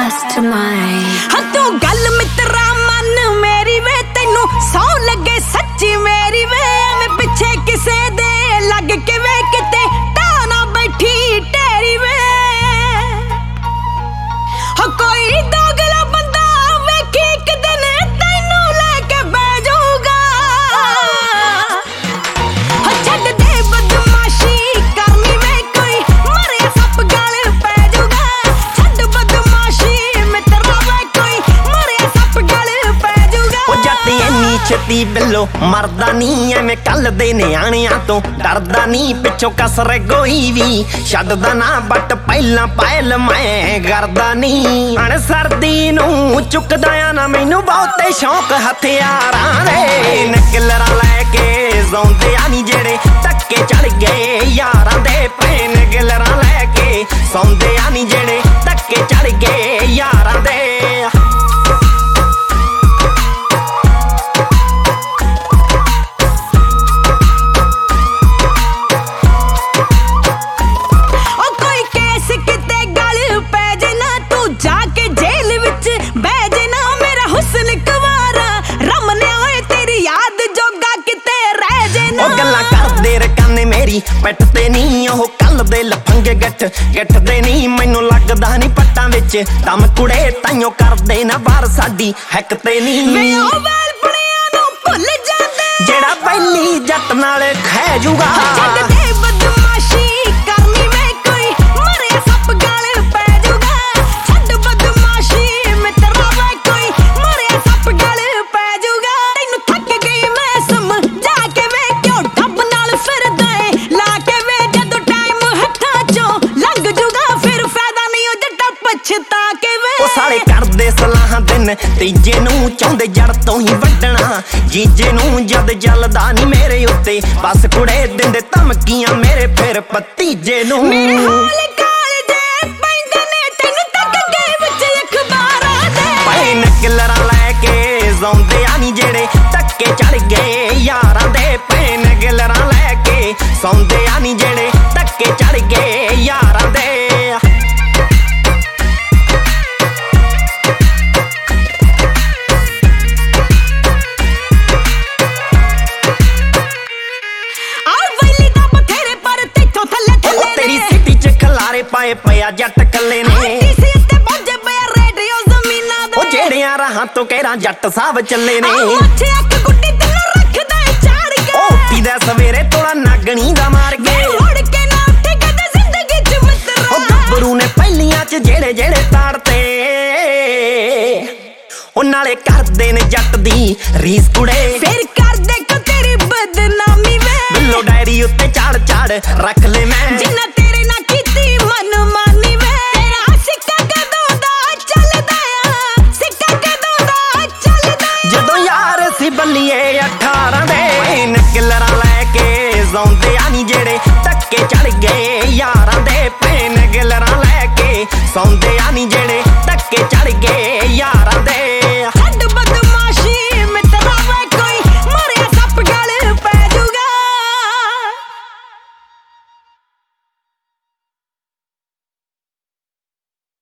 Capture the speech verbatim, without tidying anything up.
mastermind. हाँ तू गल मित्रा मन मेरी वे तेनू सौ लगे सच्ची मेरी वे मैं पिछे किसे दे लग के वे किते टाना बैठी तेरी वे हाँ कोई दोगला बंदा वेखी एक दिन तेनू लेके बैजूगा हाँ छड़ दे बदमाशी करनी वे कोई मरे सप गल पैजूगा छड़ बदमाशी मित्रा वे कोई मरे सप गल पैजूगा ओ जट्टी इन्नी छेती बिल्लो मरदा नी एवें कल दे नियाणियां तो डरदा नी पिछों कसर कोई भी छड्डदा ना बट पहला पायल मैं करदा नी हण सर्दी नूं चुकदा आ ना मैनू बहुते शौक हथियारां दे नकलरा लैके सौंदे आ नी जेड़े धक्के चढ़ गए यारां दे पैन गलरा लैके सौंदे आ नी जेड़े धक्के चढ़ गए यारां दे पैट ते नी ओह कल दे लफंगे गठ गठ दे नी मैनू लगदा नी पट्टां विच दम कुड़े ताइयों करदे ना बार साडी हैक ते नी जेड़ा पहली जट नाल खै जूगा साले करदे सलाहां दिन तीजे नूं चाहुंदे जड़ तो ही वड्डना जीजे नूं जद जलदा नी मेरे उत्ते बस कुड़े दिंदे धमकियां मेरे फिर भतीजे नूं नकलरा लैके सौंदे आ नी जेड़े धक्के चढ़ गए यारां दे पैन गलरा लैके सौंदे आ नी जेड़े धक्के चढ़ गए यारां दे पाए पया जट कले ने ओ जेड़ियां राहां तो कहरा जट साहब चले ने ओ पीदा सवेरे तोड़ा नागणी दा मार गए ओ गब्बरू ने पहलियां च जेड़े जेड़े ताड़ते ओ नाले करदे ने जट दी रीस कुड़े फिर कर दे को तेरी बदनामी वे बिल्लो डायरी उत्ते चाड़ चाड़ रख ले मैं जिन्ना तेरे ना कीती मन मानी वे तेरा सिक्का कदों दा चलदा आ सिक्का कदों दा चलदा जदों यार सी बल्लीए अठारह दे नकलरा लैके सौंदे आ नी जेड़े धक्के चढ़ गए यारां दे पैन गलरा लैके सौंदे आ नी जेड़े धक्के चढ़ गए